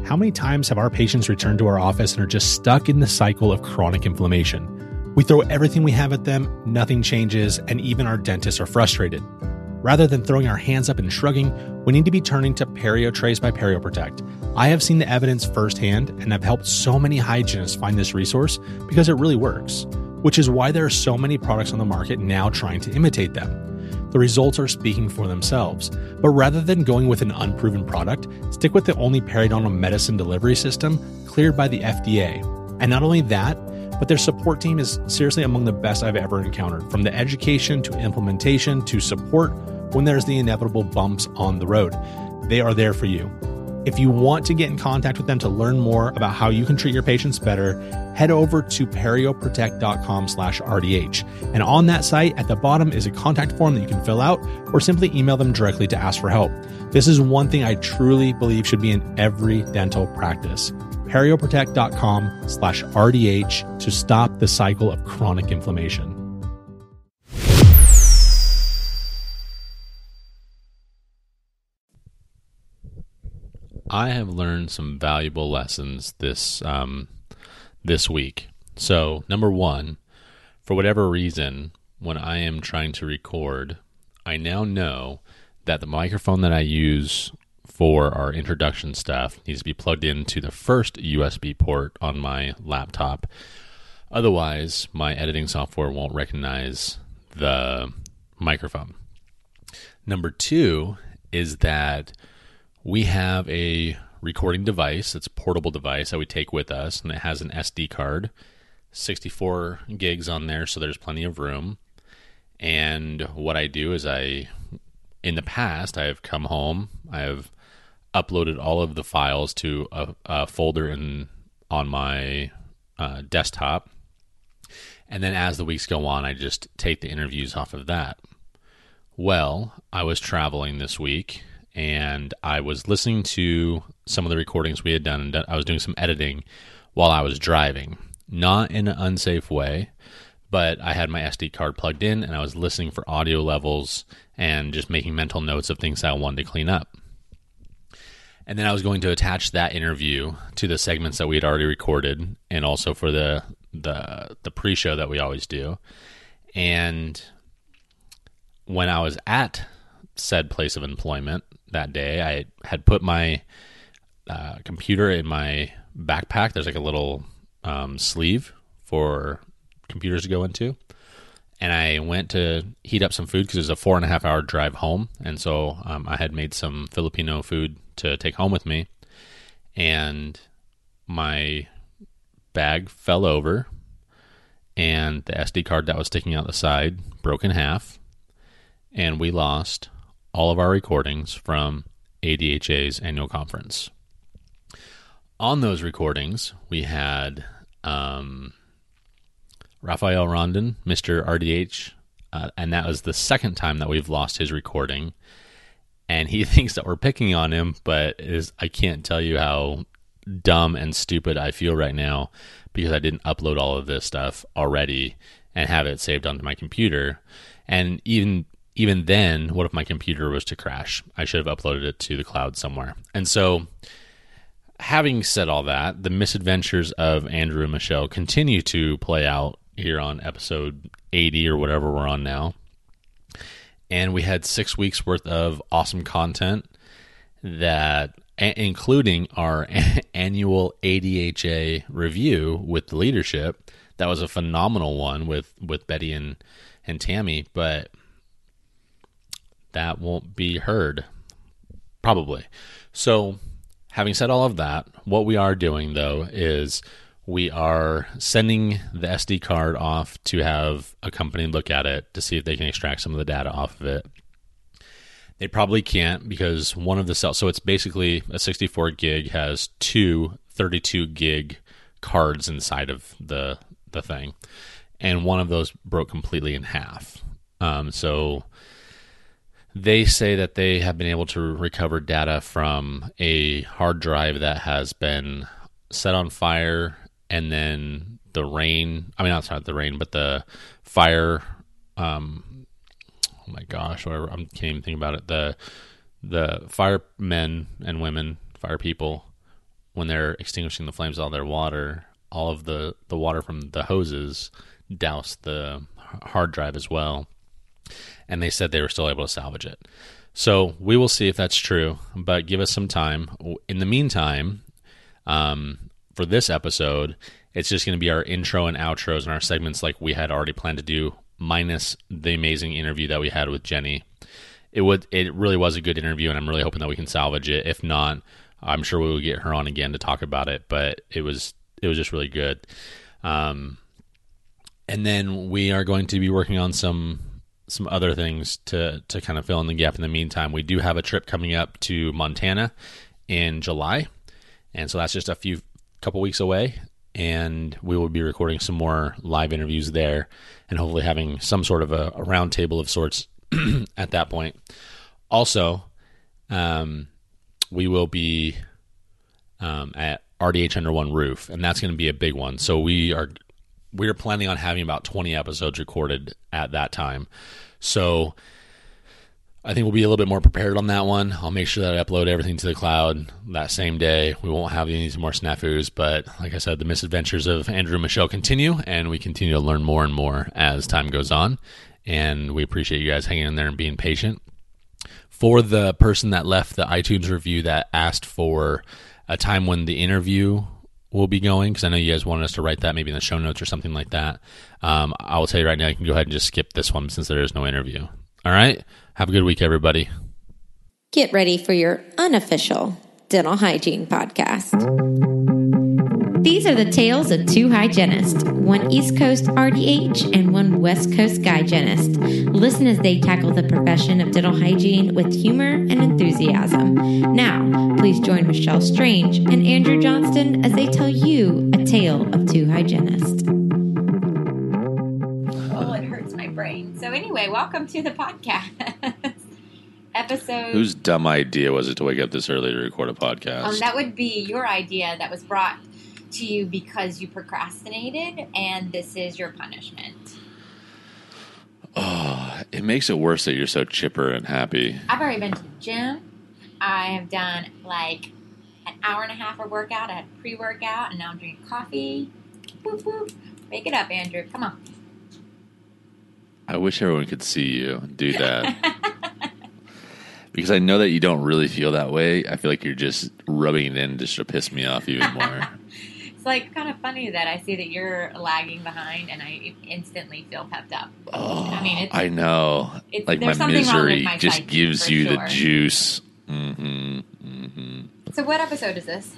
How many times have our patients returned to our office and are just stuck in the cycle of chronic inflammation? We throw everything we have at them, nothing changes, and even our dentists are frustrated. Rather than throwing our hands up and shrugging, we need to be turning to PerioTrace by PerioProtect. I have seen the evidence firsthand and have helped so many hygienists find this resource because it really works, which is why there are so many products on the market now trying to imitate them. The results are speaking for themselves, but rather than going with an unproven product, stick with the only periodontal medicine delivery system cleared by the FDA. And not only that, but their support team is seriously among the best I've ever encountered, from the education to implementation to support when there's the inevitable bumps on the road. They are there for you. If you want to get in contact with them to learn more about how you can treat your patients better, head over to perioprotect.com/RDH. And on that site, at the bottom is a contact form that you can fill out or simply email them directly to ask for help. This is one thing I truly believe should be in every dental practice. perioprotect.com/RDH to stop the cycle of chronic inflammation. I have learned some valuable lessons this week. So, number one, for whatever reason, when I am trying to record, I now know that the microphone that I use for our introduction stuff needs to be plugged into the first USB port on my laptop. Otherwise, my editing software won't recognize the microphone. Number two is that we have a recording device. It's a portable device that we take with us, and it has an SD card, 64 gigs on there, so there's plenty of room. And what I do is in the past, I've come home, I've uploaded all of the files to a folder on my desktop, and then as the weeks go on, I just take the interviews off of that. Well, I was traveling this week, and I was listening to some of the recordings we had done, and I was doing some editing while I was driving. Not in an unsafe way, but I had my SD card plugged in, and I was listening for audio levels and just making mental notes of things that I wanted to clean up. And then I was going to attach that interview to the segments that we had already recorded, and also for the pre-show that we always do. And when I was at said place of employment that day, I had put my computer in my backpack. There's like a little sleeve for computers to go into. And I went to heat up some food because it was a 4.5 hour drive home. And so I had made some Filipino food to take home with me. And my bag fell over, and the SD card that was sticking out the side broke in half. And we lost all of our recordings from ADHA's annual conference. On those recordings, we had Rafael Rondon, Mr. RDH, and that was the second time that we've lost his recording. And he thinks that we're picking on him, but I can't tell you how dumb and stupid I feel right now because I didn't upload all of this stuff already and have it saved onto my computer. And even then, what if my computer was to crash? I should have uploaded it to the cloud somewhere. And so, having said all that, the misadventures of Andrew and Michelle continue to play out here on episode 80 or whatever we're on now. And we had 6 weeks worth of awesome content that, including our annual ADHA review with the leadership. That was a phenomenal one with Betty and Tammy, but that won't be heard, probably. So, having said all of that, what we are doing, though, is we are sending the SD card off to have a company look at it to see if they can extract some of the data off of it. They probably can't because one of the cells, so it's basically a 64 gig has two 32 gig cards inside of the thing, and one of those broke completely in half. So they say that they have been able to recover data from a hard drive that has been set on fire, and then the fire, oh my gosh, whatever, I can't even think about it. The firemen and women, fire people, when they're extinguishing the flames, all their water, all of the water from the hoses doused the hard drive as well. And they said they were still able to salvage it. So we will see if that's true, but give us some time. In the meantime, for this episode, it's just going to be our intro and outros and our segments like we had already planned to do, minus the amazing interview that we had with Jenny. It really was a good interview, and I'm really hoping that we can salvage it. If not, I'm sure we will get her on again to talk about it, but it was just really good. And then we are going to be working on some other things to kind of fill in the gap in the meantime. We do have a trip coming up to Montana in July, and so that's just a couple weeks away, and we will be recording some more live interviews there and hopefully having some sort of a round table of sorts at that point. Also, we will be at RDH Under One Roof, and that's going to be a big one. So we are planning on having about 20 episodes recorded at that time. So I think we'll be a little bit more prepared on that one. I'll make sure that I upload everything to the cloud that same day. We won't have any more snafus, but like I said, the misadventures of Andrew and Michelle continue, and we continue to learn more and more as time goes on. And we appreciate you guys hanging in there and being patient. For the person that left the iTunes review that asked for a time when the interview will be going, because I know you guys wanted us to write that maybe in the show notes or something like that. I will tell you right now, you can go ahead and just skip this one since there is no interview. All right? Have a good week, everybody. Get ready for your unofficial dental hygiene podcast. These are the tales of two hygienists, one East Coast RDH and one West Coast hygienist. Listen as they tackle the profession of dental hygiene with humor and enthusiasm. Now, please join Michelle Strange and Andrew Johnston as they tell you a tale of two hygienists. Oh, it hurts my brain. So anyway, welcome to the podcast. Episode. Whose dumb idea was it to wake up this early to record a podcast? That would be your idea that was brought to you because you procrastinated, and this is your punishment. Oh, it makes it worse that you're so chipper and happy. I've already been to the gym. I have done like an hour and a half of workout. I had pre-workout, and now I'm drinking coffee. Boop, boop. Wake it up, Andrew. Come on. I wish everyone could see you do that. Because I know that you don't really feel that way. I feel like you're just rubbing it in just to piss me off even more. It's like kind of funny that I see that you're lagging behind and I instantly feel pepped up. Oh, I mean, I know. Like my misery just gives you the juice. Mm-hmm. Mm-hmm. So what episode is this?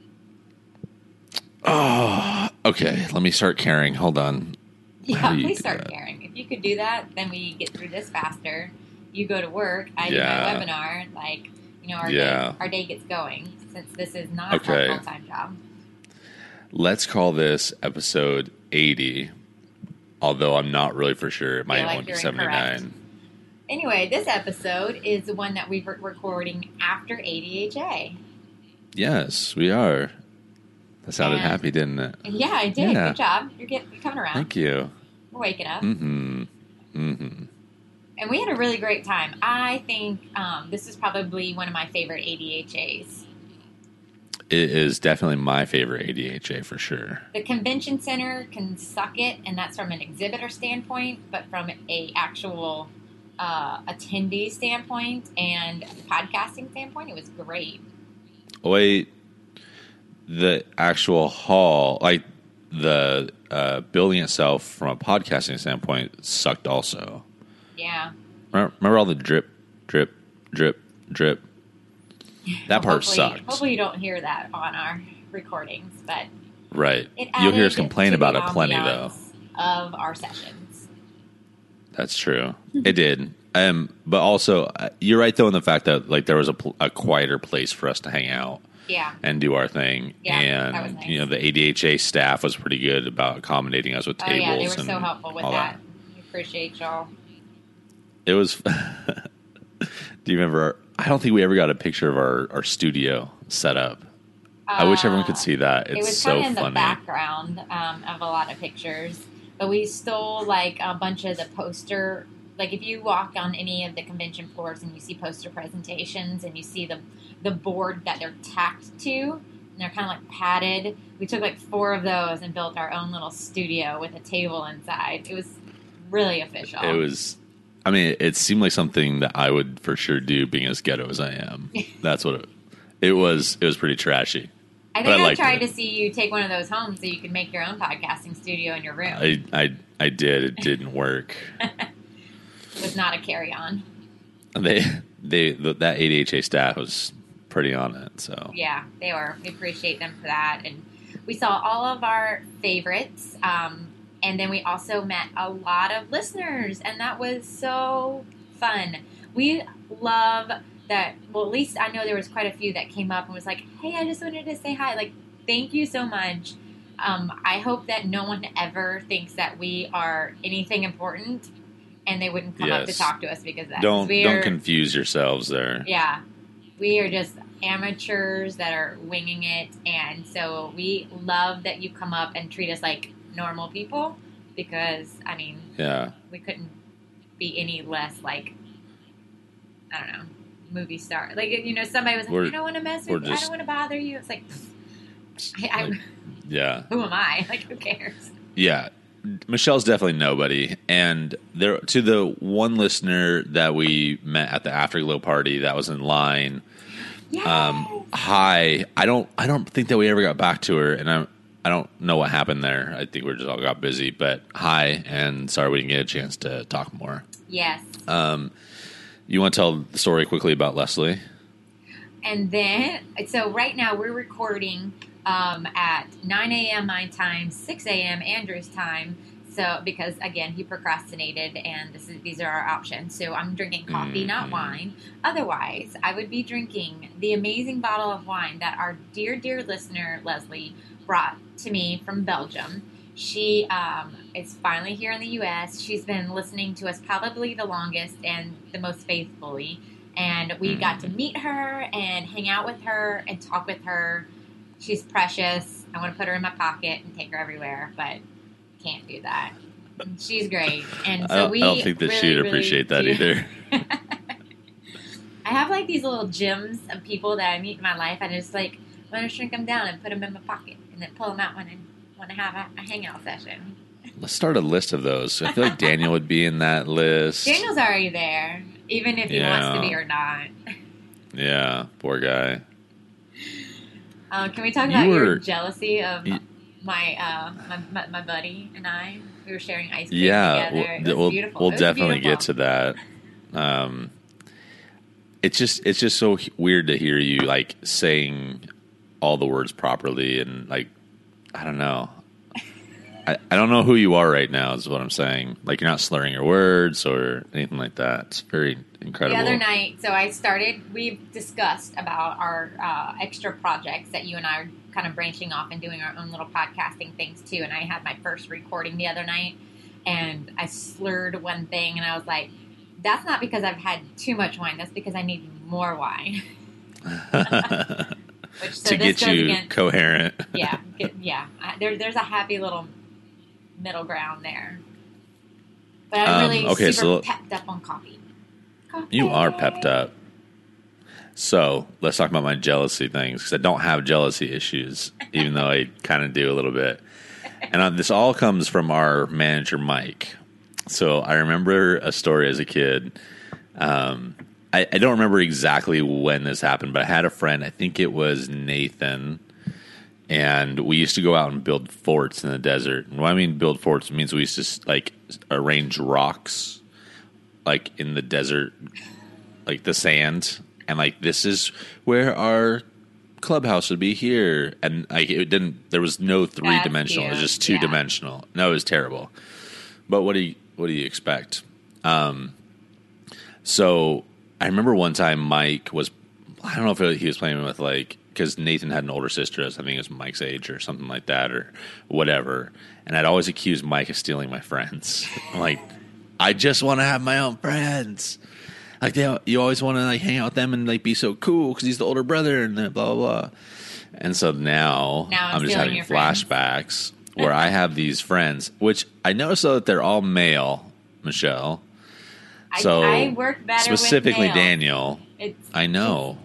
Oh, okay. Let me start caring. Hold on. Yeah, please start caring. If you could do that, then we get through this faster. You go to work, I do my webinar, like, you know, our day gets going, since this is not our full-time job. Let's call this episode 80, although I'm not really for sure. It might only be 79. Incorrect. Anyway, this episode is the one that we're recording after ADHA. Yes, we are. That sounded happy, didn't it? Yeah, I did. Yeah. Good job. You're coming around. Thank you. We're waking up. Mm-hmm. Mm-hmm. And we had a really great time. I think this is probably one of my favorite ADHAs. It is definitely my favorite ADHA for sure. The convention center can suck it, and that's from an exhibitor standpoint, but from a actual attendee standpoint and podcasting standpoint, it was great. Wait, the actual hall, like the building itself from a podcasting standpoint, sucked also. Yeah. Remember all the drip, drip, drip, drip? That part sucked. Hopefully you don't hear that on our recordings, but right. You'll hear us complain about it plenty, though. Of our sessions. That's true. It did. But also, you're right, though, in the fact that like there was a quieter place for us to hang out. Yeah. And do our thing. Yeah, and, that was nice. You know, the ADHA staff was pretty good about accommodating us with tables. Oh, yeah, they were so helpful with that. We appreciate y'all. It was. Do you remember? I don't think we ever got a picture of our studio set up. I wish everyone could see that. It's so funny. It was kind of in the background of a lot of pictures, but we stole like a bunch of the poster. Like if you walk on any of the convention floors and you see poster presentations and you see the board that they're tacked to, they're kind of like padded. We took like 4 of those and built our own little studio with a table inside. It was really official. It was, I mean, it seemed like something that I would for sure do, being as ghetto as I am. That's what it was. It was pretty trashy. I think I tried to see you take one of those home so you could make your own podcasting studio in your room. I did. It didn't work. It was not a carry-on. That ADHA staff was pretty on it. So yeah, they were. We appreciate them for that, and we saw all of our favorites. And then we also met a lot of listeners, and that was so fun. We love that. Well, at least I know there was quite a few that came up and was like, "Hey, I just wanted to say hi." Like, thank you so much. I hope that no one ever thinks that we are anything important, and they wouldn't come up to talk to us because of that. Don't confuse yourselves there. Yeah, we are just amateurs that are winging it, and so we love that you come up and treat us like normal people, because I mean, we couldn't be any less like, I don't know, movie star. Like, you know, somebody was like, I don't want to mess with you, I don't want to bother you. It's like, who am I? Like, who cares? Yeah, Michelle's definitely nobody. And there, to the one listener that we met at the Afterglow party that was in line, hi. I don't think that we ever got back to her, and I don't know what happened there. I think we just all got busy. But hi, and sorry we didn't get a chance to talk more. Yes. You want to tell the story quickly about Leslie? And then, so right now we're recording at 9 a.m. my time, 6 a.m. Andrew's time. So, because again, he procrastinated, and these are our options. So I'm drinking coffee, not wine. Otherwise, I would be drinking the amazing bottle of wine that our dear, dear listener, Leslie, brought to me from Belgium. She is finally here in the U.S. She's been listening to us probably the longest and the most faithfully. And we got to meet her and hang out with her and talk with her. She's precious. I want to put her in my pocket and take her everywhere, but can't do that. She's great. And so I don't think that she'd appreciate that either. I have like these little gems of people that I meet in my life. I just like want to shrink them down and put them in my pocket and then pull them out when I want to have a hangout session. Let's start a list of those. I feel like Daniel would be in that list. Daniel's already there, even if he wants to be or not. Yeah, poor guy. Can we talk about your jealousy of my buddy and I? We were sharing ice cream together. It was beautiful. We'll definitely get to that. It's just so weird to hear you like saying all the words properly, and like, I don't know. I don't know who you are right now is what I'm saying. Like, you're not slurring your words or anything like that. It's very incredible. The other night, so we've discussed about our extra projects that you and I are kind of branching off and doing our own little podcasting things too. And I had my first recording the other night, and I slurred one thing, and I was like, that's not because I've had too much wine. That's because I need more wine. To get you coherent. Yeah. There's a happy little middle ground there. But I'm really super pepped up on coffee. You are pepped up. So let's talk about my jealousy things, because I don't have jealousy issues, even though I kind of do a little bit. And this all comes from our manager, Mike. So I remember a story as a kid. I don't remember exactly when this happened, but I had a friend, I think it was Nathan, and we used to go out and build forts in the desert. And when I mean build forts, it means we used to like arrange rocks like in the desert, like the sand, and like, this is where our clubhouse would be here. And like, there was no 3-dimensional, it was just 2-dimensional. Yeah. No, it was terrible. But what do you expect? So I remember one time Mike was, I don't know if he was playing with like, because Nathan had an older sister, I think it was Mike's age or something like that or whatever. And I'd always accuse Mike of stealing my friends. I'm like, I just want to have my own friends. Like, you always want to like hang out with them and like be so cool because he's the older brother and blah, blah, blah. And so now I'm just having flashbacks where I have these friends, which I notice though that they're all male, Michelle. So I work better specifically with Daniel. I know.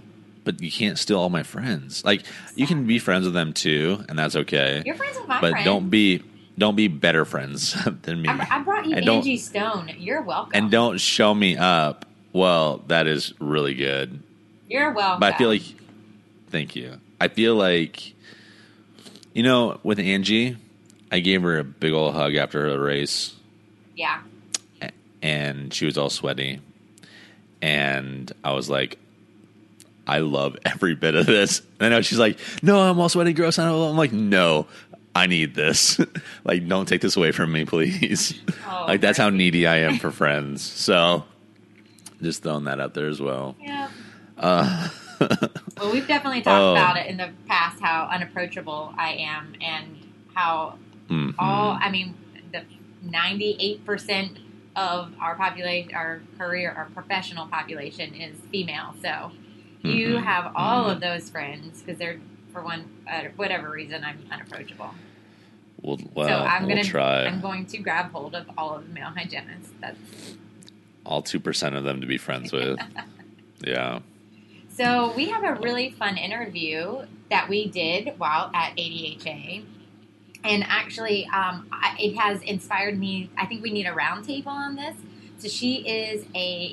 but you can't steal all my friends. Like, you can be friends with them too, and that's okay. You're friends with my but friends. Don't be better friends than me. I brought you Angie Stone. You're welcome. And don't show me up. Well, that is really good. You're welcome. But I feel like, thank you. I feel like, you know, with Angie, I gave her a big old hug after her race. Yeah. And she was all sweaty. And I was like, I love every bit of this. And I know she's like, no, I'm all sweaty, gross. I'm like, no, I need this. Like, don't take this away from me, please. Oh, like, that's how needy I am for friends. So, just throwing that out there as well. Yeah. Well, we've definitely talked about it in the past, how unapproachable I am, and how the 98% of our population, our career, our professional population is female. So you have all of those friends because they're, for whatever reason, I'm unapproachable. So we'll try. I'm going to grab hold of all of the male hygienists. That's all 2% of them to be friends with. Yeah. So we have a really fun interview that we did while at ADHA. And actually, it has inspired me. I think we need a roundtable on this. So she is a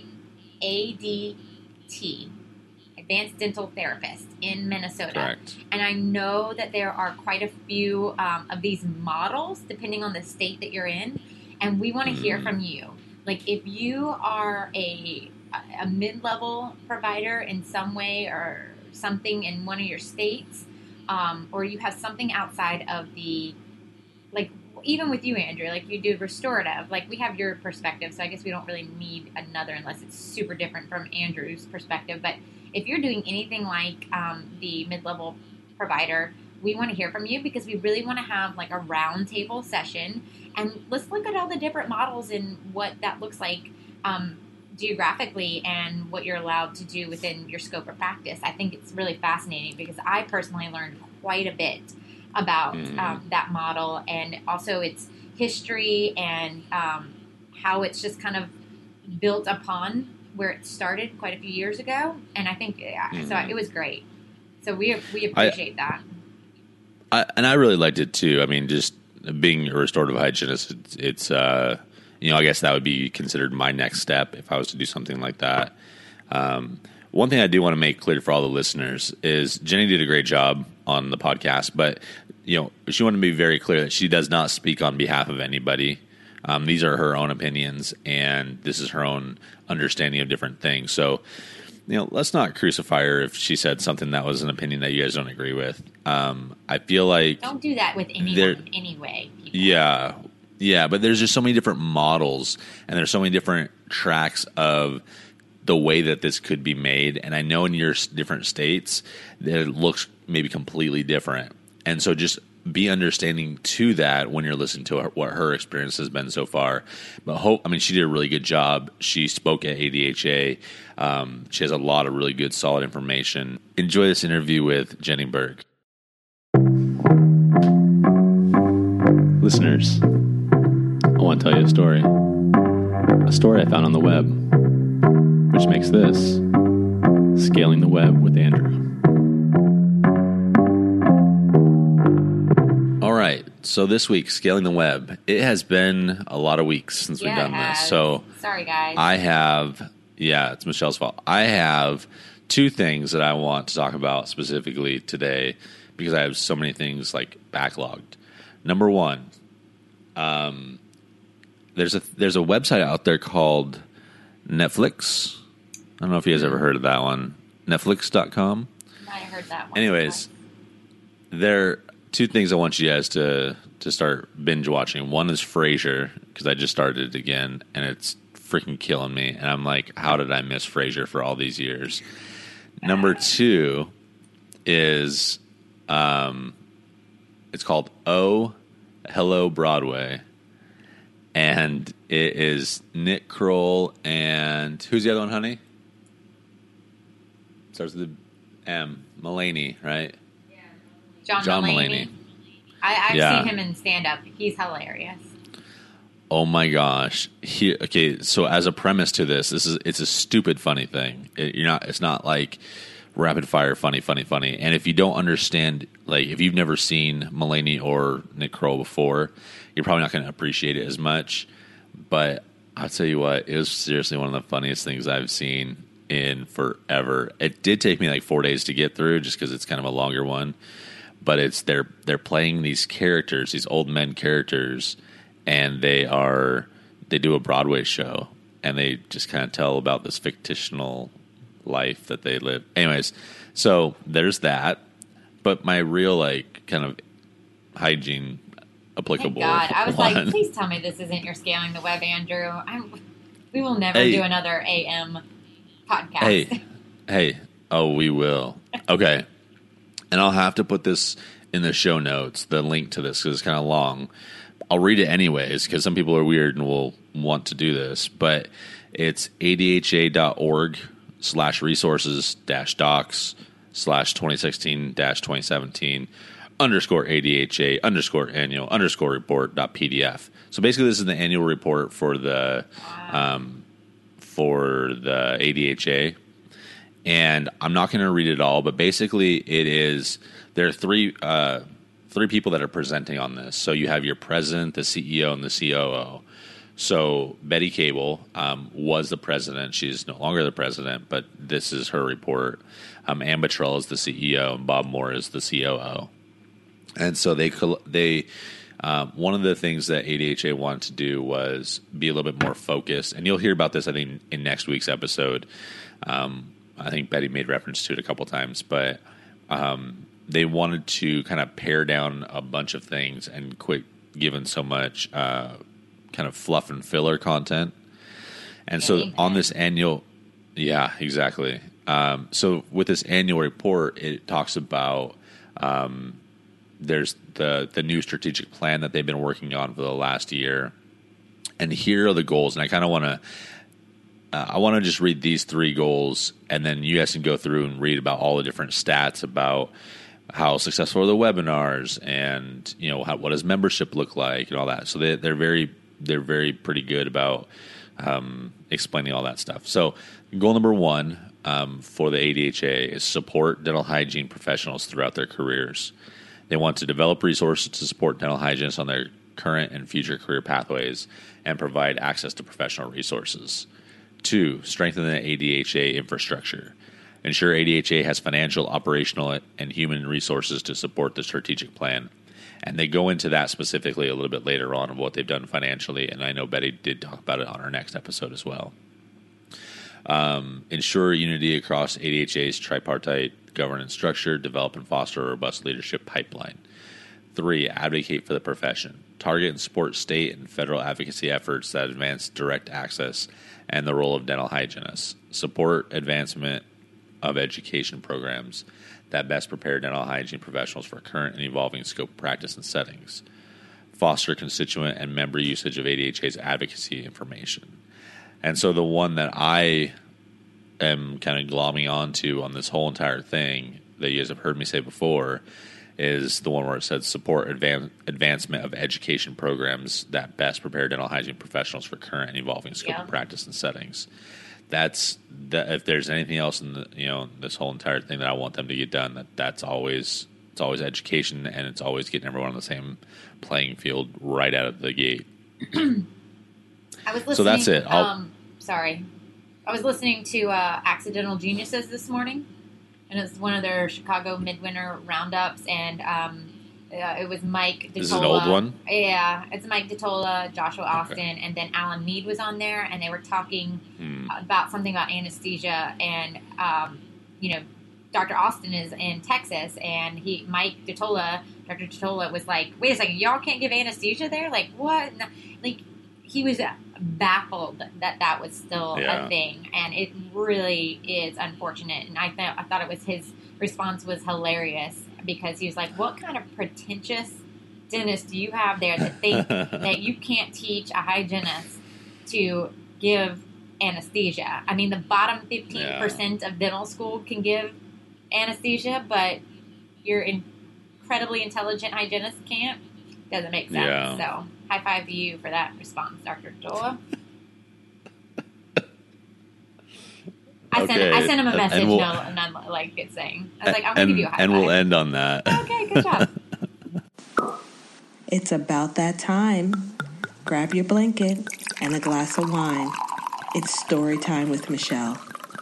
ADT, Advanced Dental Therapist in Minnesota. Correct. And I know that there are quite a few of these models, depending on the state that you're in. And we want to hear from you. Like, if you are a mid-level provider in some way or something in one of your states, or you have something outside of the, like, even with you, Andrew, like you do restorative, like we have your perspective, so I guess we don't really need another unless it's super different from Andrew's perspective. But if you're doing anything like the mid-level provider, we want to hear from you because we really want to have like a roundtable session, and let's look at all the different models and what that looks like geographically and what you're allowed to do within your scope of practice. I think it's really fascinating because I personally learned quite a bit about that model, and also its history and how it's just kind of built upon where it started quite a few years ago. And I think, so it was great. So we appreciate that. And I really liked it too. I mean, just being a restorative hygienist, it's I guess that would be considered my next step if I was to do something like that. One thing I do want to make clear for all the listeners is Jenny did a great job on the podcast, but she wanted to be very clear that she does not speak on behalf of anybody. These are her own opinions, and this is her own understanding of different things. So, let's not crucify her if she said something that was an opinion that you guys don't agree with. I feel like don't do that with anyone anyway. People. Yeah, but there's just so many different models, and there's so many different tracks of the way that this could be made. And I know in your different states that it looks maybe completely different. And so just be understanding to that when you're listening to what her experience has been so far. But she did a really good job. She spoke at ADHA. She has a lot of really good, solid information. Enjoy this interview with Jenny Burke. Listeners, I want to tell you a story I found on the web, which makes this Scaling the Web with Andrew. All right, so this week, Scaling the Web. It has been a lot of weeks since we've done this. So sorry, guys. It's Michelle's fault. I have two things that I want to talk about specifically today because I have so many things like backlogged. Number one, there's a website out there called Netflix. I don't know if you guys ever heard of that one. Netflix.com. I heard that one. Anyways, there are two things I want you guys to start binge watching. One is Frasier, because I just started it again, and it's freaking killing me. And I'm like, how did I miss Frasier for all these years? Number two is it's called Oh, Hello, Broadway. And it is Nick Kroll and who's the other one, honey? Starts with the M. Mulaney, right? Yeah. John Mulaney. I've seen him in stand-up. He's hilarious. Oh my gosh! So as a premise to this, it's a stupid funny thing. It's not like rapid fire, funny. And if you don't understand, like if you've never seen Mulaney or Nick Kroll before, you're probably not going to appreciate it as much. But I'll tell you what, it was seriously one of the funniest things I've seen in forever. It did take me like 4 days to get through, just because it's kind of a longer one. But it's they're playing these characters, these old men characters, and they do a Broadway show, and they just kind of tell about this fictional life that they live. Anyways, so there's that. But my real like kind of hygiene applicable. Thank God, I was like, please tell me this isn't your scaling the web, Andrew. We will never do another AM podcast. Hey, oh, we will. Okay, and I'll have to put this in the show notes, the link to this, because it's kind of long. I'll read it anyways, because some people are weird and will want to do this, but it's adha.org/resources-docs/2016-2017 _ADHA_annual_report.pdf. So basically this is the annual report for the ADHA. And I'm not going to read it all, but basically there are three people that are presenting on this. So you have your president, the CEO, and the COO. So Betty Cable was the president. She's no longer the president, but this is her report. Ann Bottrell is the CEO, and Bob Moore is the COO. And so they one of the things that ADHA wanted to do was be a little bit more focused. And you'll hear about this, I think, in next week's episode. I think Betty made reference to it a couple times, but they wanted to kind of pare down a bunch of things and quit giving so much kind of fluff and filler content. And so on this annual, yeah, exactly. So with this annual report, it talks about there's the new strategic plan that they've been working on for the last year. And here are the goals. And I kind of want to I want to just read these 3 goals, and then you guys can go through and read about all the different stats about how successful are the webinars, and what does membership look like, and all that. So they're very pretty good about explaining all that stuff. So goal number 1 for the ADHA is support dental hygiene professionals throughout their careers. They want to develop resources to support dental hygienists on their current and future career pathways and provide access to professional resources. 2, strengthen the ADHA infrastructure. Ensure ADHA has financial, operational, and human resources to support the strategic plan. And they go into that specifically a little bit later on of what they've done financially, and I know Betty did talk about it on our next episode as well. Ensure unity across ADHA's tripartite governance structure, develop and foster a robust leadership pipeline. 3, advocate for the profession. Target and support state and federal advocacy efforts that advance direct access and the role of dental hygienists. Support advancement of education programs that best prepare dental hygiene professionals for current and evolving scope of practice and settings. Foster constituent and member usage of ADHA's advocacy information. And so the one that I am kind of glomming onto on this whole entire thing that you guys have heard me say before is the one where it says support advancement of education programs that best prepare dental hygiene professionals for current and evolving scope of practice and settings. That's if there's anything else in the this whole entire thing that I want them to get done, it's always education, and it's always getting everyone on the same playing field right out of the gate. I was listening. So that's it. Sorry, I was listening to Accidental Geniuses this morning. And it's one of their Chicago midwinter roundups, and it was Mike Detola. Is it an old one? Yeah, it's Mike Detola, Joshua Austin, and then Alan Mead was on there, and they were talking about something about anesthesia, and Dr. Austin is in Texas, and Dr. Detola was like, "Wait a second, y'all can't give anesthesia there? Like what?" Like he was baffled that was still a thing, and it really is unfortunate. And I thought it was his response was hilarious, because he was like, "What kind of pretentious dentist do you have there that think that you can't teach a hygienist to give anesthesia? I mean, the bottom 15% of dental school can give anesthesia, but your incredibly intelligent hygienist can't. Doesn't make sense." Yeah. So high five to you for that response, Dr. Dola. I sent him a message, and I'm like saying, I was like, I'm going to give you a high five. And we'll end on that. Okay, good job. It's about that time. Grab your blanket and a glass of wine. It's story time with Michelle.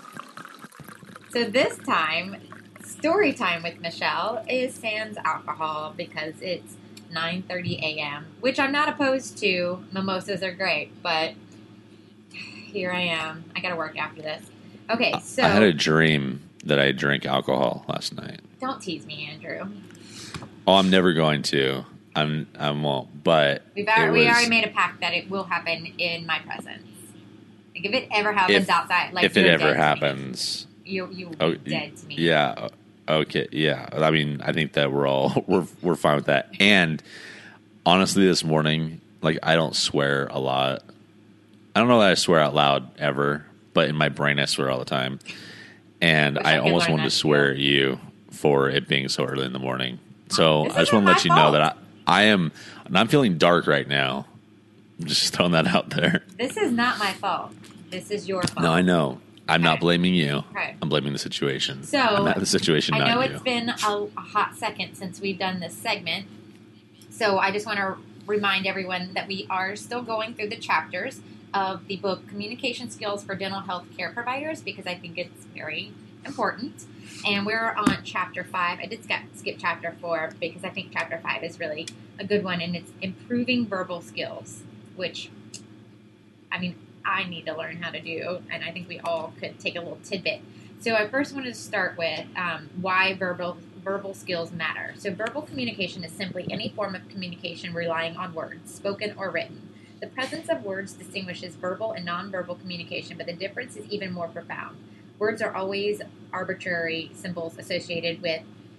So this time, story time with Michelle is sans alcohol because it's 9:30 a.m., which I'm not opposed to. Mimosas are great, but here I am. I got to work after this. Okay, so I had a dream that I drank alcohol last night. Don't tease me, Andrew. Oh, I'm never going to. I won't. But we already made a pact that it will happen in my presence. Like if it ever happens outside, like if it ever happens, you will be dead to me. Yeah. Okay. Yeah. I mean, I think that we're fine with that. And honestly, this morning, like I don't swear a lot. I don't know that I swear out loud ever, but in my brain I swear all the time. And I almost wanted to swear at you for it being so early in the morning. So I just want to let you know that I'm feeling dark right now. I'm just throwing that out there. This is not my fault. This is your fault. No, I know. I'm not blaming you. Right. I'm blaming the situation. So I'm at the situation, I know not you. it's been a hot second since we've done this segment. So I just want to remind everyone that we are still going through the chapters of the book Communication Skills for Dental Health Care Providers because I think it's very important. And we're on Chapter 5. I did skip Chapter 4 because I think Chapter 5 is really a good one, and it's improving verbal skills, which, I mean, I need to learn how to do, and I think we all could take a little tidbit. So I first wanted to start with why verbal skills matter. So verbal communication is simply any form of communication relying on words, spoken or written. The presence of words distinguishes verbal and nonverbal communication, but the difference is even more profound. Words are always arbitrary symbols associated with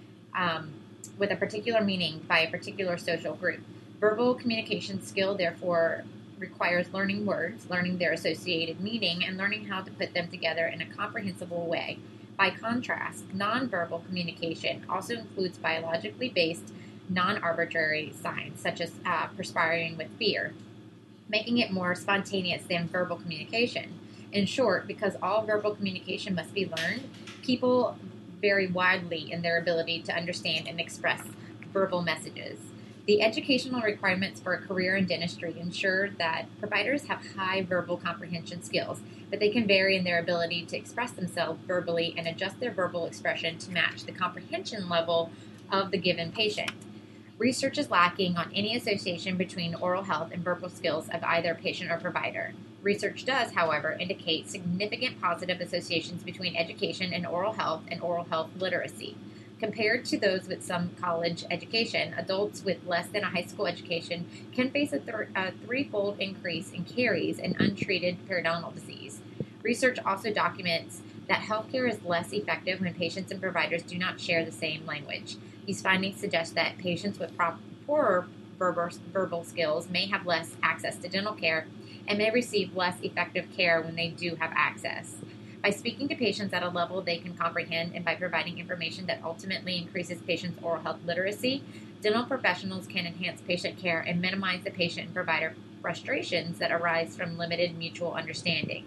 a particular meaning by a particular social group. Verbal communication skill, therefore, requires learning words, learning their associated meaning, and learning how to put them together in a comprehensible way. By contrast, nonverbal communication also includes biologically based, non-arbitrary signs, such as perspiring with fear, making it more spontaneous than verbal communication. In short, because all verbal communication must be learned, people vary widely in their ability to understand and express verbal messages. The educational requirements for a career in dentistry ensure that providers have high verbal comprehension skills, but they can vary in their ability to express themselves verbally and adjust their verbal expression to match the comprehension level of the given patient. Research is lacking on any association between oral health and verbal skills of either patient or provider. Research does, however, indicate significant positive associations between education and oral health literacy. Compared to those with some college education, adults with less than a high school education can face a threefold increase in caries and untreated periodontal disease. Research also documents that healthcare is less effective when patients and providers do not share the same language. These findings suggest that patients with poorer verbal skills may have less access to dental care and may receive less effective care when they do have access. By speaking to patients at a level they can comprehend and by providing information that ultimately increases patients' oral health literacy, dental professionals can enhance patient care and minimize the patient and provider frustrations that arise from limited mutual understanding.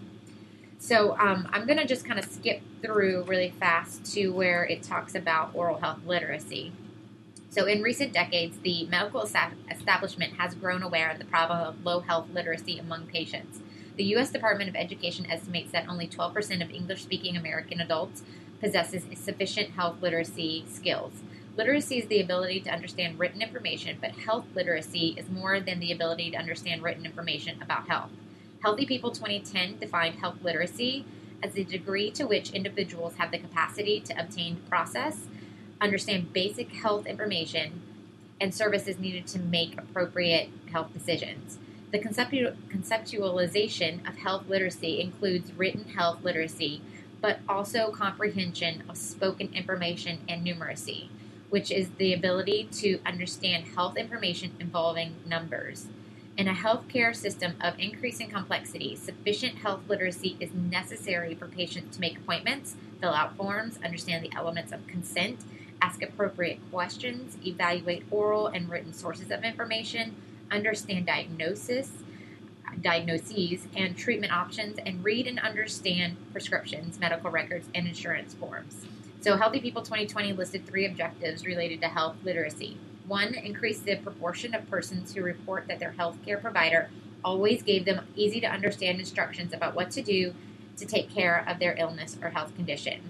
So I'm going to just kind of skip through really fast to where it talks about oral health literacy. So in recent decades, the medical establishment has grown aware of the problem of low health literacy among patients. The U.S. Department of Education estimates that only 12% of English-speaking American adults possesses sufficient health literacy skills. Literacy is the ability to understand written information, but health literacy is more than the ability to understand written information about health. Healthy People 2010 defined health literacy as the degree to which individuals have the capacity to obtain, process, understand basic health information, and services needed to make appropriate health decisions. The conceptualization of health literacy includes written health literacy, but also comprehension of spoken information and numeracy, which is the ability to understand health information involving numbers. In a healthcare system of increasing complexity, sufficient health literacy is necessary for patients to make appointments, fill out forms, understand the elements of consent, ask appropriate questions, evaluate oral and written sources of information, understand diagnosis, diagnoses and treatment options, and read and understand prescriptions, medical records, and insurance forms. So Healthy People 2020 listed 3 objectives related to health literacy. 1, increase the proportion of persons who report that their healthcare provider always gave them easy to understand instructions about what to do to take care of their illness or health condition.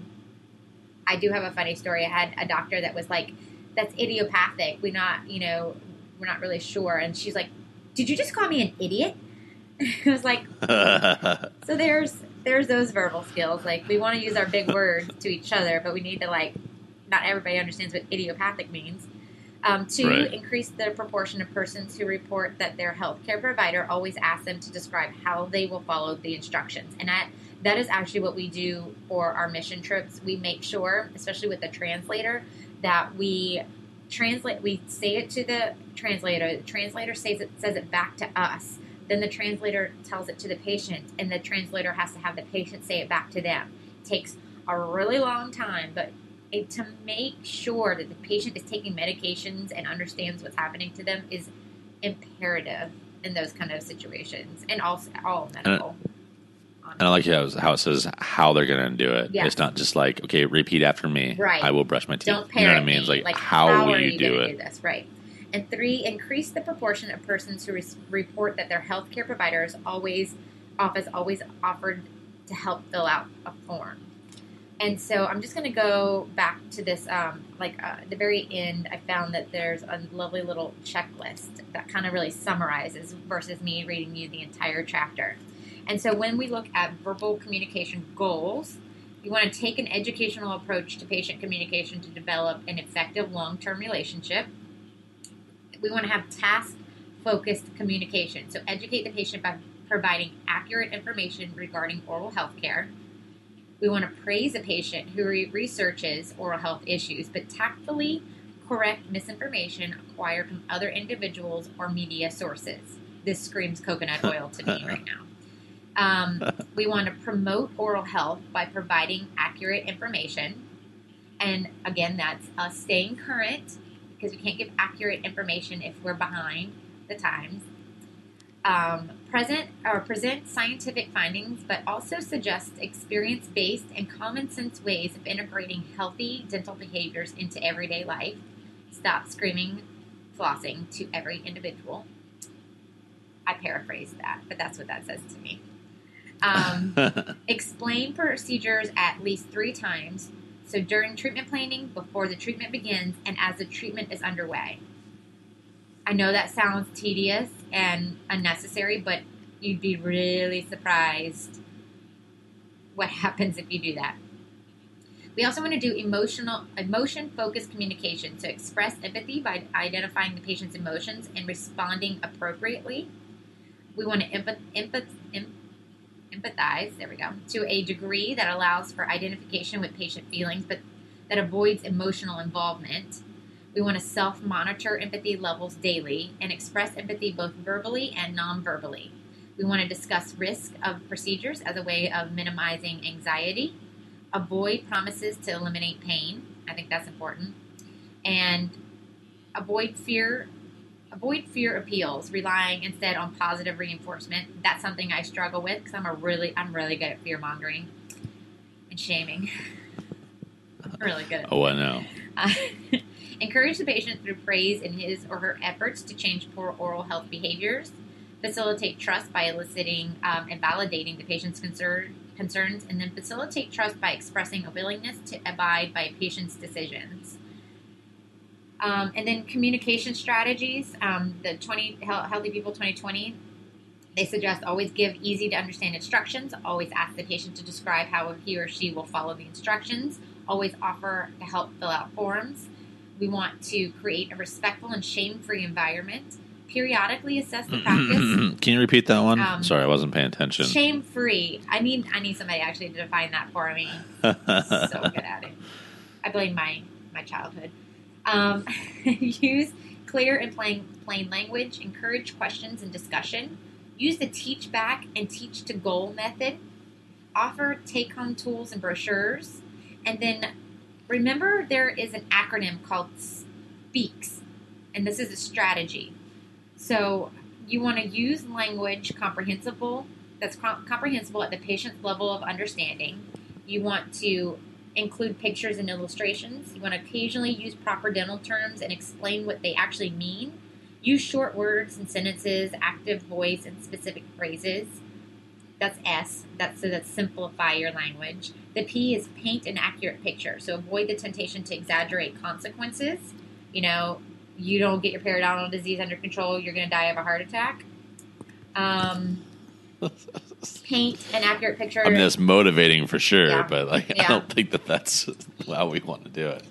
I do have a funny story. I had a doctor that was like, that's idiopathic. We're not really sure. And she's like, did you just call me an idiot? I was like, so there's those verbal skills. Like, we want to use our big words to each other, but we need to, like, not everybody understands what idiopathic means. 2, right. Increase the proportion of persons who report that their healthcare provider always asks them to describe how they will follow the instructions. And that is actually what we do for our mission trips. We make sure, especially with the translator, that we translate. We say it to the translator. The translator says it back to us. Then the translator tells it to the patient, and the translator has to have the patient say it back to them. It takes a really long time, but to make sure that the patient is taking medications and understands what's happening to them is imperative in those kind of situations, and also all medical. And I like how it says how they're going to do it. Yes. It's not just like, okay, repeat after me. Right. I will brush my teeth. Don't parrot, you know what I mean? It's like how will you do it? Do this? Right. And 3, increase the proportion of persons who report that their healthcare providers always offered to help fill out a form. And so I'm just going to go back to this, at the very end, I found that there's a lovely little checklist that kind of really summarizes versus me reading you the entire chapter. And so when we look at verbal communication goals, you want to take an educational approach to patient communication to develop an effective long-term relationship. We want to have task-focused communication. So educate the patient by providing accurate information regarding oral health care. We want to praise a patient who researches oral health issues, but tactfully correct misinformation acquired from other individuals or media sources. This screams coconut oil to me right now. We want to promote oral health by providing accurate information. And again, that's us staying current, because we can't give accurate information if we're behind the times. Present scientific findings, but also suggest experience-based and common-sense ways of integrating healthy dental behaviors into everyday life. Stop screaming flossing to every individual. I paraphrased that, but that's what that says to me. Explain procedures at least 3 times. So during treatment planning, before the treatment begins, and as the treatment is underway. I know that sounds tedious and unnecessary, but you'd be really surprised what happens if you do that. We also want to do emotion-focused communication. So express empathy by identifying the patient's emotions and responding appropriately. We want to empathize, there we go, to a degree that allows for identification with patient feelings, but that avoids emotional involvement. We want to self-monitor empathy levels daily and express empathy both verbally and non-verbally. We want to discuss risk of procedures as a way of minimizing anxiety. Avoid promises to eliminate pain. I think that's important. And avoid fear appeals, relying instead on positive reinforcement. That's something I struggle with because I'm really good at fear mongering and shaming. I'm really good at it. Oh, I know. Encourage the patient through praise in his or her efforts to change poor oral health behaviors. Facilitate trust by eliciting and validating the patient's concerns, and then facilitate trust by expressing a willingness to abide by a patient's decisions. And then communication strategies. The Healthy People 2020, they suggest always give easy to understand instructions. Always ask the patient to describe how he or she will follow the instructions. Always offer to help fill out forms. We want to create a respectful and shame-free environment. Periodically assess the practice. Can you repeat that one? Sorry, I wasn't paying attention. Shame-free. I need somebody actually to define that for me. So good at it. I blame my childhood. Use clear and plain language. Encourage questions and discussion. Use the teach back and teach to goal method. Offer take-home tools and brochures. And then remember, there is an acronym called SPEAKS, and this is a strategy. So you want to use language comprehensible at the patient's level of understanding. You want to include pictures and illustrations. You want to occasionally use proper dental terms and explain what they actually mean. Use short words and sentences, active voice, and specific phrases. That's S. That's simplify your language. The P is paint an accurate picture. So avoid the temptation to exaggerate consequences. You know, you don't get your periodontal disease under control, you're going to die of a heart attack. Paint an accurate picture. I mean, that's motivating for sure, but I don't think that's how we want to do it.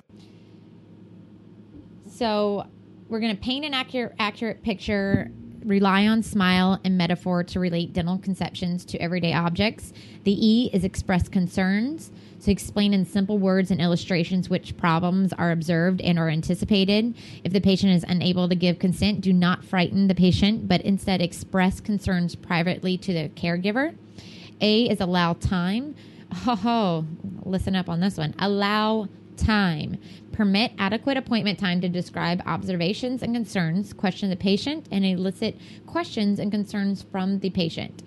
So we're going to paint an accurate picture, rely on smile and metaphor to relate dental conceptions to everyday objects. The E is express concerns. So explain in simple words and illustrations which problems are observed and are anticipated. If the patient is unable to give consent, do not frighten the patient, but instead express concerns privately to the caregiver. A is allow time. Listen up on this one. Allow time. Permit adequate appointment time to describe observations and concerns, question the patient, and elicit questions and concerns from the patient.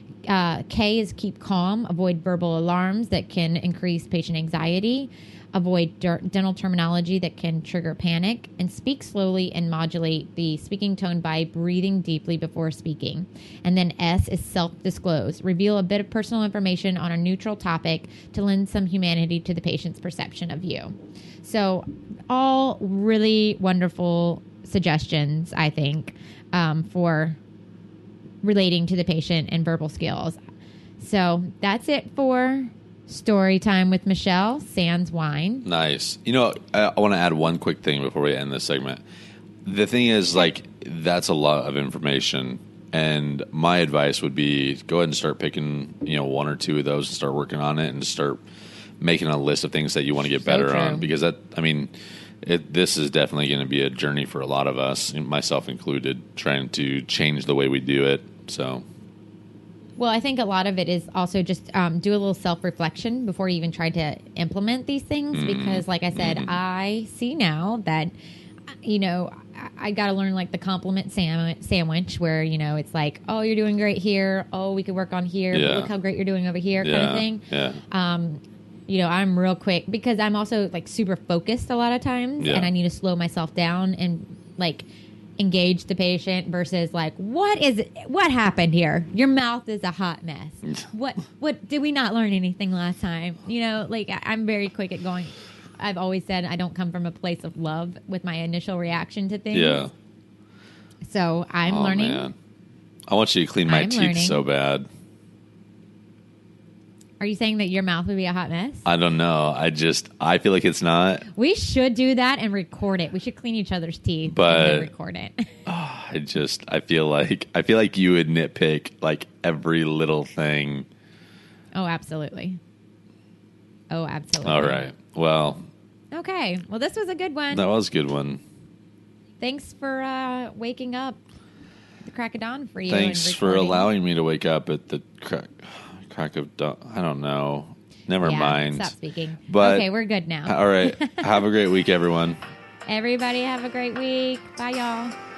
K is keep calm, avoid verbal alarms that can increase patient anxiety, avoid dental terminology that can trigger panic, and speak slowly and modulate the speaking tone by breathing deeply before speaking. And then S is self-disclose, reveal a bit of personal information on a neutral topic to lend some humanity to the patient's perception of you. So all really wonderful suggestions, I think, for relating to the patient and verbal skills. So that's it for story time with Michelle, sans wine. Nice. You know, I want to add one quick thing before we end this segment. The thing is, like, that's a lot of information. And my advice would be go ahead and start picking, one or two of those and start working on it and start making a list of things that you want to get better on. Because this is definitely going to be a journey for a lot of us, myself included, trying to change the way we do it. So, well, I think a lot of it is also just do a little self-reflection before you even try to implement these things. Because, like I said, I see now that, I got to learn like the compliment sandwich where, it's like, oh, you're doing great here. Oh, we could work on here. Yeah. Look how great you're doing over here kind of thing. Yeah. I'm real quick because I'm also like super focused a lot of times and I need to slow myself down and like engage the patient versus like, what happened here? Your mouth is a hot mess. What did we not learn anything last time? I'm very quick at going. I've always said I don't come from a place of love with my initial reaction to things. Yeah. So I'm learning. Man. I want you to clean my teeth so bad. Are you saying that your mouth would be a hot mess? I don't know. I feel like it's not. We should do that and record it. We should clean each other's teeth and then record it. I feel like you would nitpick like every little thing. Oh, absolutely. All right. Well. Okay. Well, this was a good one. That was a good one. Thanks for waking up at the crack of dawn for you. Thanks for allowing me to wake up at the crack of dawn. I don't know. Never mind. Stop speaking. But, okay, we're good now. All right. Have a great week, everyone. Everybody have a great week. Bye, y'all.